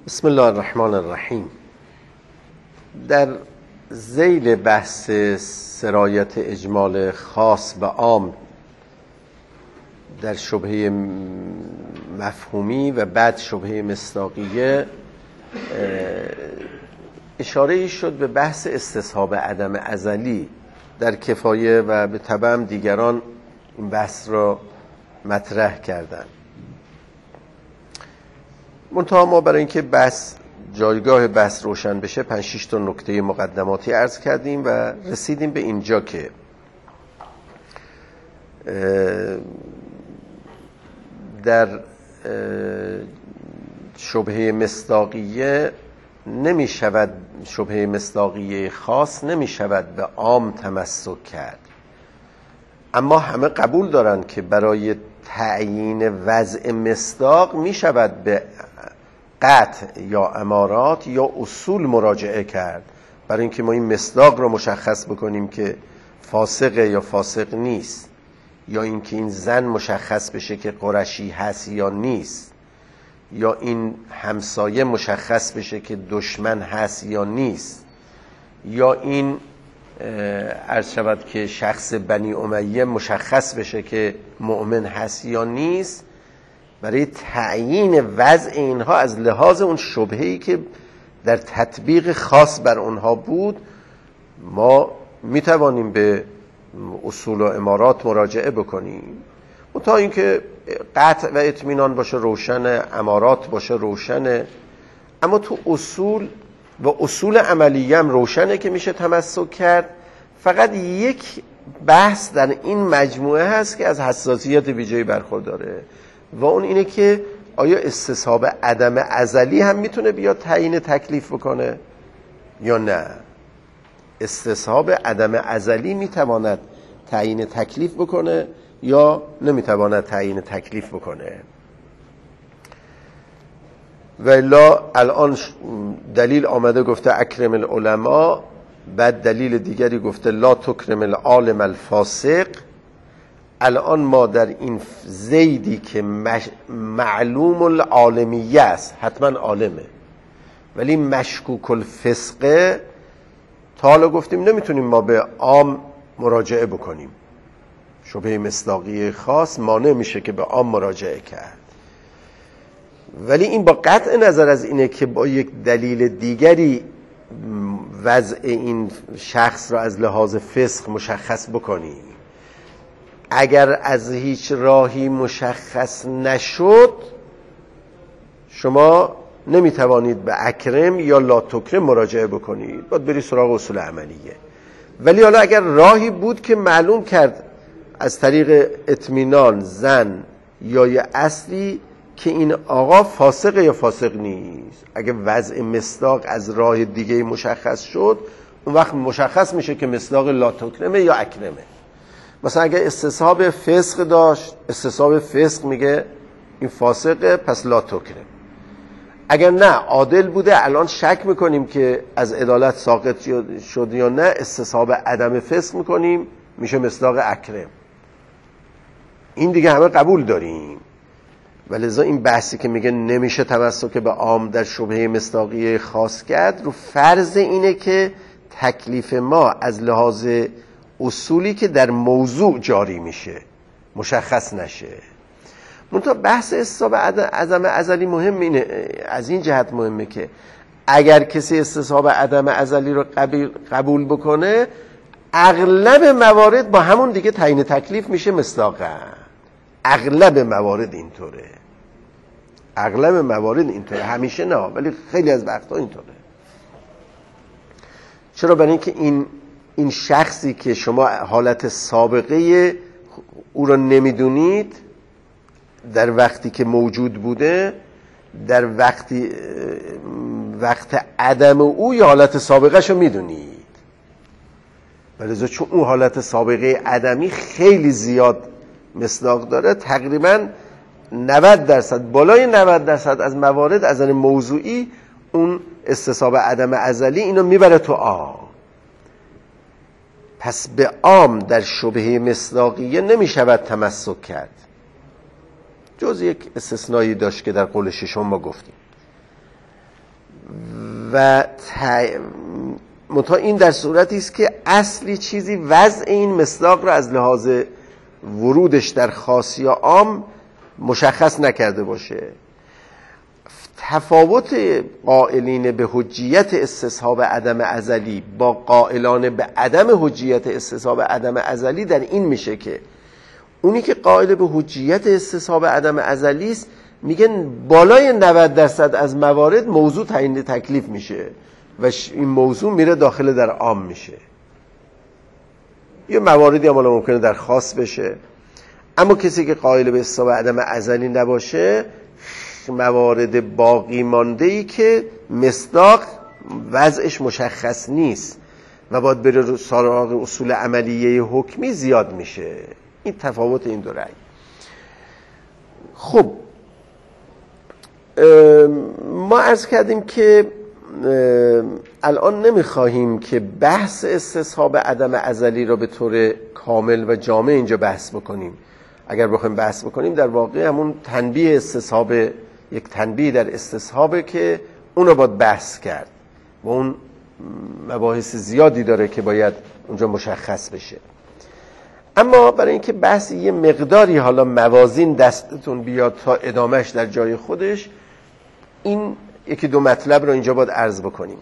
بسم الله الرحمن الرحیم. در ذیل بحث سرایت اجمال خاص به عام در شبهه مفهومی و بعد شبهه مصداقیه اشاره شد به بحث استصحاب عدم ازلی در کفایه و به تبع دیگران این بحث را مطرح کردند. منتها ما برای اینکه جایگاه بحث روشن بشه 5-6 تا نکته مقدماتی عرض کردیم و رسیدیم به اینجا که در شبهه مصداقیه نمی شود، شبهه مصداقیه خاص نمی شود به عام تمسک کرد، اما همه قبول دارند که برای تعیین وضع مصداق می شود به قطع یا امارات یا اصول مراجعه کرد برای اینکه ما این مصداق را مشخص بکنیم که فاسقه یا فاسق نیست، یا اینکه این زن مشخص بشه که قرشی هست یا نیست، یا این همسایه مشخص بشه که دشمن هست یا نیست، یا این عرض شود که شخص بنی امیه مشخص بشه که مؤمن هست یا نیست. برای تعیین وضع اینها از لحاظ اون شبهه‌ای که در تطبیق خاص بر اونها بود ما میتوانیم به اصول و امارات مراجعه بکنیم، تا اینکه قطع و اطمینان باشه روشن، امارات باشه روشنه، اما تو اصول و اصول عملیه هم روشنه که میشه تمسک کرد. فقط یک بحث در این مجموعه هست که از حساسیت ویژه‌ای برخورداره و اون اینه که آیا استصحاب عدم ازلی هم میتونه بیاد تعیین تکلیف بکنه یا نه؟ استصحاب عدم ازلی میتواند تعیین تکلیف بکنه یا نمیتواند تعیین تکلیف بکنه؟ و الا الان دلیل آمده گفته اکرم العلماء، بعد دلیل دیگری گفته لا تکرم العالم الفاسق. الان ما در این زیدی که معلوم العالمیه است، حتما عالمه، ولی مشکوک الفسقه، تا حالا گفتیم نمیتونیم ما به عام مراجعه بکنیم، شبهه مصداقی خاص مانع میشه که به عام مراجعه کرد، ولی این با قطع نظر از اینه که با یک دلیل دیگری وضع این شخص را از لحاظ فسق مشخص بکنیم. اگر از هیچ راهی مشخص نشد شما نمیتوانید به اکرم یا لا تکرم مراجعه بکنید، باید بری سراغ اصول عملیه. ولی حالا اگر راهی بود که معلوم کرد از طریق اطمینان زن یا یه اصلی که این آقا فاسق یا فاسق نیست، اگه وضع مصداق از راه دیگه مشخص شد اون وقت مشخص میشه که مصداق لا تکرمه یا اکرمه. مثلا اگه استصحاب فسق داشت، استصحاب فسق میگه این فاسقه پس لا تکرم. اگر نه عادل بوده، الان شک میکنیم که از عدالت ساقط شد یا نه، استصحاب عدم فسق میکنیم، میشه مصداق اکرم. این دیگه همه قبول داریم. ولذا این بحثی که میگه نمیشه تمسک به عام در شبهه مصداقی خاص کرد، رو فرض اینه که تکلیف ما از لحاظ اصولی که در موضوع جاری میشه مشخص نشه. منتها بحث استصحاب عدم ازلی مهم اینه، از این جهت مهمه که اگر کسی استصحاب عدم ازلی رو قبول بکنه، اغلب موارد با همون دیگه تعیین تکلیف میشه مصداقا. اغلب موارد اینطوره، اغلب موارد اینطوره، همیشه نه ولی خیلی از وقتا اینطوره. چرا؟ برای اینکه این شخصی که شما حالت سابقه او را نمیدونید در وقتی که موجود بوده، در وقت عدم او یا حالت سابقه شو میدونید، ولی چون اون حالت سابقه عدمی خیلی زیاد مصداق داره، تقریبا 90%، بالای 90% از موارد از نظر موضوعی اون استصحاب عدم ازلی اینو میبره تو عام. پس به عام در شبهه مصداقیه نمیشود تمسک کرد، جز یک استثنایی داشت که در قول ششم ما گفتیم. و منتها این در صورتی است که اصلی چیزی وضع این مصداق را از لحاظ ورودش در خاص یا عام مشخص نکرده باشه. تفاوت قائلین به حجیت استصحاب عدم ازلی با قائلان به عدم حجیت استصحاب عدم ازلی در این میشه که اونی که قائل به حجیت استصحاب عدم ازلی است میگن بالای 90% از موارد موضوع تعیین تکلیف میشه و این موضوع میره داخل در عام میشه. یه مواردی هم ممکنه در خاص بشه، اما کسی که قائل به استصحاب عدم ازلی نباشه موارد باقی مانده ای که مصداق وضعش مشخص نیست و باید بره سراغ اصول عملیه حکمی زیاد میشه. این تفاوت این دو رأی. خب ما عرض کردیم که الان نمیخواهیم که بحث استصحاب عدم ازلی را به طور کامل و جامع اینجا بحث بکنیم. اگر بخوایم بحث بکنیم در واقع همون تنبیه استصحاب، یک تنبیه در استصحابه که اون رو باید بحث کرد و اون مباحث زیادی داره که باید اونجا مشخص بشه. اما برای اینکه بحث یه مقداری حالا موازین دستتون بیاد تا ادامهش در جای خودش، این یکی دو مطلب رو اینجا باید عرض بکنیم.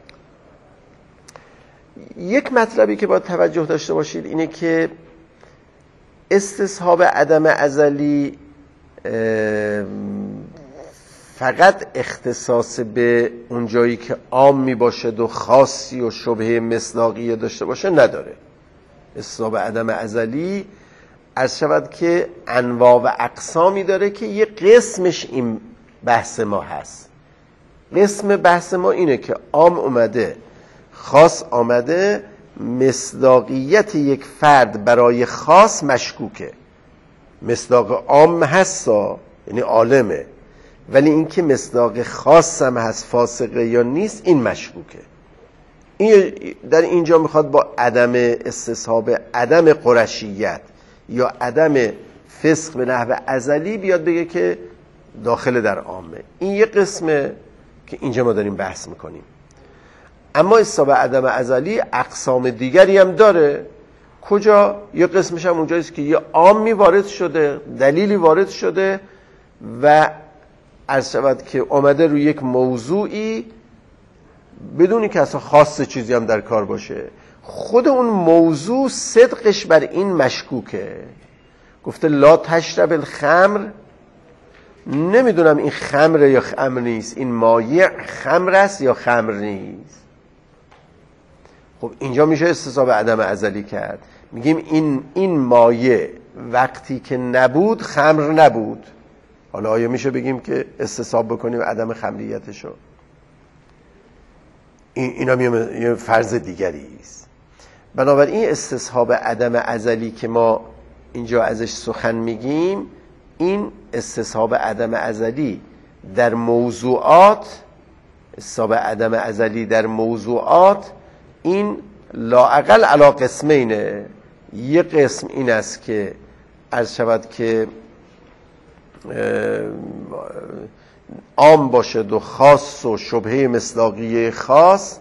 یک مطلبی که باید توجه داشته باشید اینه که استصحاب عدم ازلی فقط اختصاص به اون جایی که عام می باشد و خاصی و شبهه مصداقی داشته باشه نداره. استصحاب عدم ازلی عرض شود که انواع و اقسامی داره که یه قسمش این بحث ما هست. قسم بحث ما اینه که عام اومده خاص آمده، مصداقیت یک فرد برای خاص مشکوکه. مصداق عام هستا یعنی عالمه، ولی اینکه مصداق خاص هم هست فاسقه یا نیست این مشکوکه. این در اینجا میخواد با عدم استصحاب عدم قرشیت یا عدم فسق به نحو ازلی بیاد بگه که داخل در عامه. این یه قسمه که اینجا ما داریم بحث میکنیم. اما استصحاب عدم ازلی اقسام دیگری هم داره. کجا؟ یه قسمش هم اونجاییست که یه عامی وارد شده، دلیلی وارد شده و عرض شود که اومده روی یک موضوعی بدونی که اصلا خاص چیزی هم در کار باشه، خود اون موضوع صدقش بر این مشکوکه. گفته لا تشرب الخمر، نمیدونم این خمره یا خمر نیست، این مایع خمر است یا خمر نیست. خب اینجا میشه استصحاب عدم ازلی کرد. میگیم این مایع وقتی که نبود خمر نبود. حالا آیا میشه بگیم که استصحاب بکنیم عدم خمریتشو؟ این هم یه فرض دیگری است. بنابراین استصحاب عدم ازلی که ما اینجا ازش سخن میگیم، این استصحاب عدم ازلی در موضوعات، استصحاب عدم ازلی در موضوعات این لااقل علی قسمینه. یه قسم این است که عرض شود که عام باشد و خاص و شبهه مصداقیه خاص.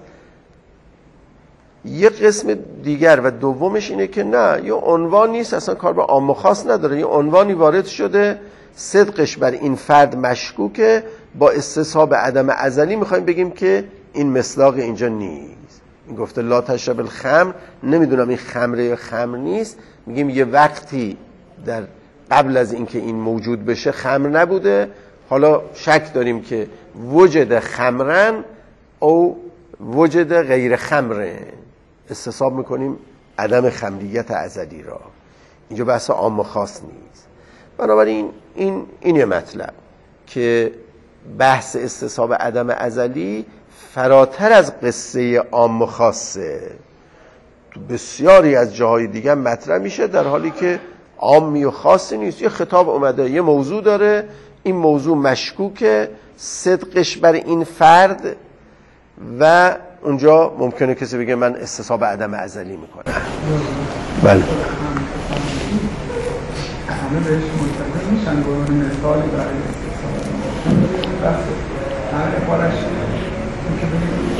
یه قسم دیگر و دومش اینه که نه، یه عنوان نیست، اصلا کار به عام و خاص نداره، یه عنوانی وارد شده صدقش بر این فرد مشکوکه، با استصحاب عدم ازلی میخوایم بگیم که این مصداق اینجا نیست. این گفته لا تشرب الخمر، نمیدونم این خمره یا خمر نیست، میگیم یه وقتی در قبل از اینکه این موجود بشه خمر نبوده، حالا شک داریم که وجد خمرن او وجد غیر خمره، استصحاب میکنیم عدم خمریت ازلی را. اینجا بحث عام و خاص نیست. بنابراین این یه مطلب که بحث استصحاب عدم ازلی فراتر از قصه عام و خاصه، تو بسیاری از جاهای دیگه مطرح میشه، در حالی که عامی و خاصی نیست. یه خطاب اومده یه موضوع داره، این موضوع مشکوکه، صدقش بر این فرد، و اونجا ممکنه کسی بگه من استصحاب عدم ازلی میکنم. بله همه بهش منتظر میشن با مثالی برای استصحاب. بحث هر بارش که بگیم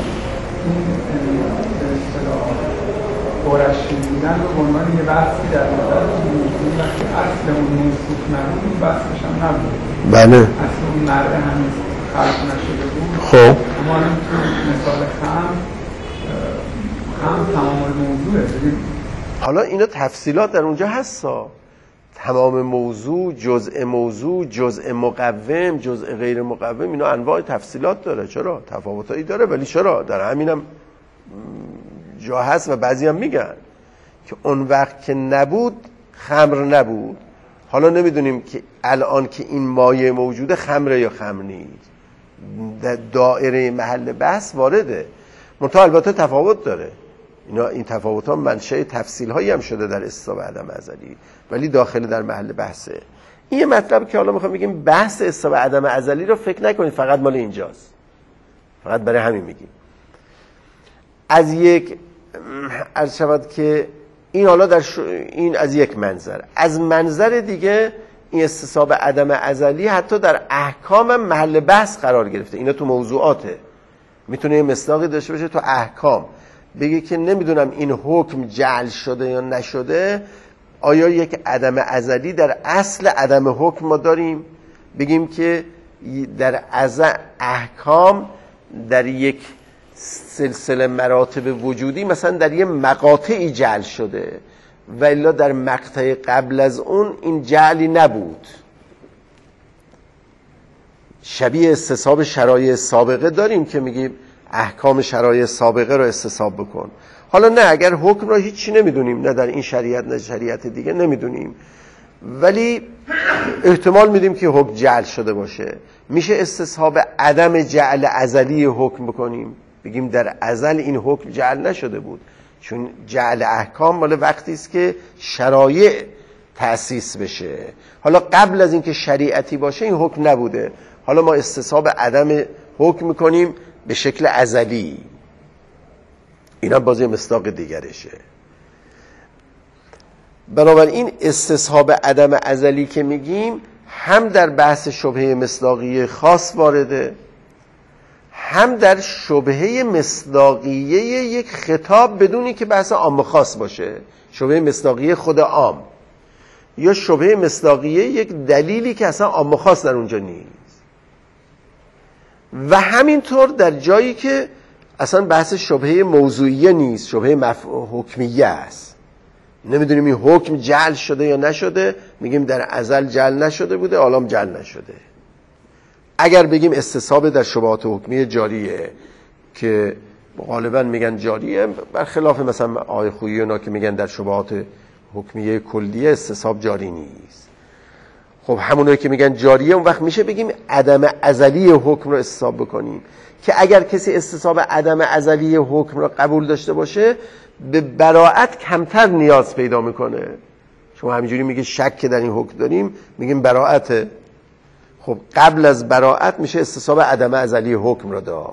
بحثی در مورد موضوع وقتی اصل اون موضوع نبود اون بحثش هم نبود. بله. اصل اون مرده هنوز خلق نشده بود. خب اما الان تو مثال خم تمام موضوعه. حالا اینا تفصیلات در اونجا هستا، تمام موضوع، جزء مقوم، جزء غیر مقوم، اینا انواع تفصیلات داره. چرا؟ تفاوتایی داره، ولی چرا؟ در همینم جا هست و بعضی هم میگن که اون وقت که نبود خمر نبود. حالا نمیدونیم که الان که این مایه موجوده خمره یا خمر نیست، در دایره محل بحث وارده، منتها البته تفاوت داره. این تفاوت ها منشأ تفصیل هایی هم شده در استصحاب عدم ازلی، ولی داخل در محل بحثه. این یه مطلب که حالا میخوام بگیم بحث استصحاب عدم ازلی رو فکر نکنید فقط مال اینجاست، فقط برای همین میگیم. از یک عرض شود که این حالا این از یک منظر، از منظر دیگه این استصحاب عدم ازلی حتی در احکام هم محل بحث قرار گرفته. اینا تو موضوعاته، میتونه یه مصداقی داشته باشه تو احکام، بگه که نمیدونم این حکم جعل شده یا نشده، آیا یک عدم ازلی در اصل عدم حکم ما داریم؟ بگیم که در احکام در یک سلسله مراتب وجودی مثلا در یه مقاطعی جعل شده و الا در مقطع قبل از اون این جعلی نبود. شبیه استصحاب شرایع سابقه داریم که میگیم احکام شرایع سابقه رو استصحاب بکن. حالا نه، اگر حکم رو هیچی نمیدونیم، نه در این شریعت نه شریعت دیگه نمیدونیم، ولی احتمال میدیم که حکم جعل شده باشه، میشه استصحاب عدم جعل ازلی حکم بکنیم، بگیم در ازل این حکم جعل نشده بود، چون جعل احکام مال وقتی است که شرایع تأسیس بشه. حالا قبل از اینکه شریعتی باشه این حکم نبوده، حالا ما استصحاب عدم حکم میکنیم به شکل ازلی. اینا بازی مصداق دیگرشه. بنابراین استصحاب عدم ازلی که میگیم هم در بحث شبهه مصداقیه خاص وارده، هم در شبهه مصداقیه یک خطاب بدونی که بحث عام خاص باشه، شبهه مصداقیه خود عام، یا شبهه مصداقیه یک دلیلی که اصلا عام خاص در اونجا نیست. و همینطور در جایی که اصلا بحث شبهه موضوعیه نیست، شبهه حکمیه است، نمیدونیم این حکم جعل شده یا نشده، میگیم در ازل جعل نشده بوده، حالا هم جعل نشده. اگر بگیم استصحاب در شبهات حکمیه جاریه، که غالبا میگن جاریه، برخلاف مثلا آقای خویی اونا که میگن در شبهات حکمیه کلیه استصحاب جاری نیست. خب همونایی که میگن جاریه، اون وقت میشه بگیم عدم ازلی حکم رو استصحاب بکنیم، که اگر کسی استصحاب عدم ازلی حکم رو قبول داشته باشه به براءت کمتر نیاز پیدا میکنه. شما همینجوری میگه شک که در این حکم داریم، میگیم براءته. خب قبل از براءت میشه استصحاب عدم ازلی حکم رو داشت.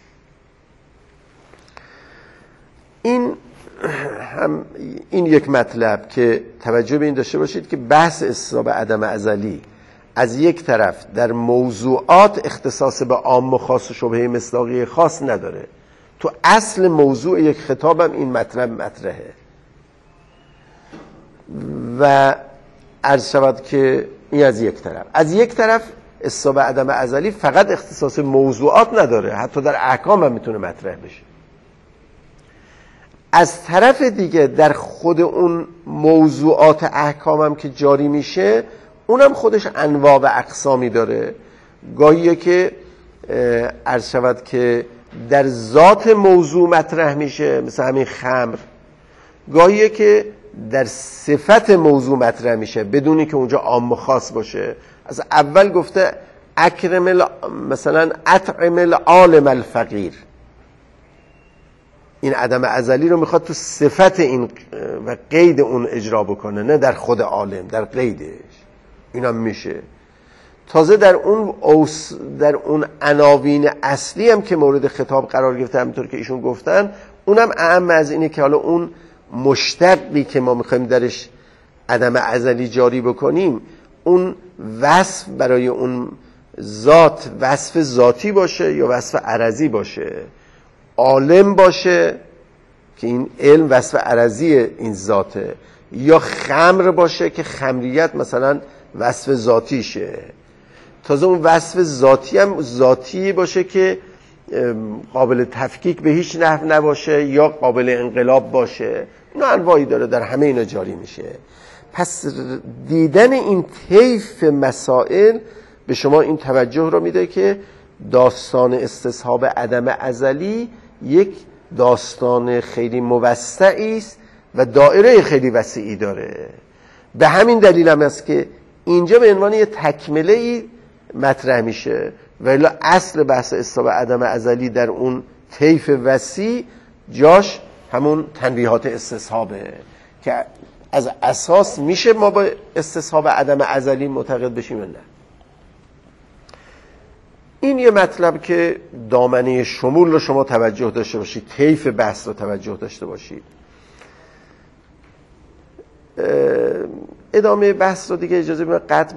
این یک مطلب که توجه به این داشته باشید که بحث استصحاب عدم ازلی از یک طرف در موضوعات اختصاص به عام و خاص و شبهه مصداقی خاص نداره، تو اصل موضوع یک خطابم این مطلب مطرحه. و عرض شود که این از یک طرف. از یک طرف استصحاب عدم ازلی فقط اختصاص موضوعات نداره، حتی در احکام هم میتونه مطرح بشه. از طرف دیگه در خود اون موضوعات احکام هم که جاری میشه، اونم خودش انواع و اقسامی داره. گاهیه که عرض شود که در ذات موضوع مطرح میشه، مثل همین خمر. گاهیه که در صفت موضوع مطرح میشه بدونی که اونجا عام و خاص باشه. از اول گفته مثلا اطعم العالم الفقیر، این عدم ازلی رو میخواد تو صفت این و قید اون اجرا بکنه، نه در خود عالم، در قیدش. اینا میشه تازه در اون عناوین اصلی هم که مورد خطاب قرار گرفته، همونطور که ایشون گفتن، اونم اهم از اینه که حالا اون مشتقی که ما میخوایم درش عدم ازلی جاری بکنیم، اون وصف برای اون ذات وصف ذاتی باشه یا وصف عرضی باشه. عالم باشه که این علم وصف عرضی این ذاته، یا خمر باشه که خمریت مثلا وصف ذاتیشه، تازه اون وصف ذاتی هم ذاتی باشه که قابل تفکیک به هیچ نحو نباشه یا قابل انقلاب باشه. اینا انواعی داره، در همه اینا جاری میشه. پس دیدن این طیف مسائل به شما این توجه رو میده که داستان استصحاب عدم ازلی یک داستان خیلی موسعی است و دایره خیلی وسیعی داره. به همین دلیل هم است که اینجا به عنوان یه تکمله‌ای مطرح میشه، ولی اصل بحث استصحاب عدم ازلی در اون طیف وسیع جاش همون تنبیهات استصحابه که از اساس میشه ما با استصحاب عدم ازلی معتقد بشیم نه. این یه مطلب که دامنه شمول رو شما توجه داشته باشید، طیف بحث رو توجه داشته باشید. ادامه بحث رو دیگه اجازه بدید قطع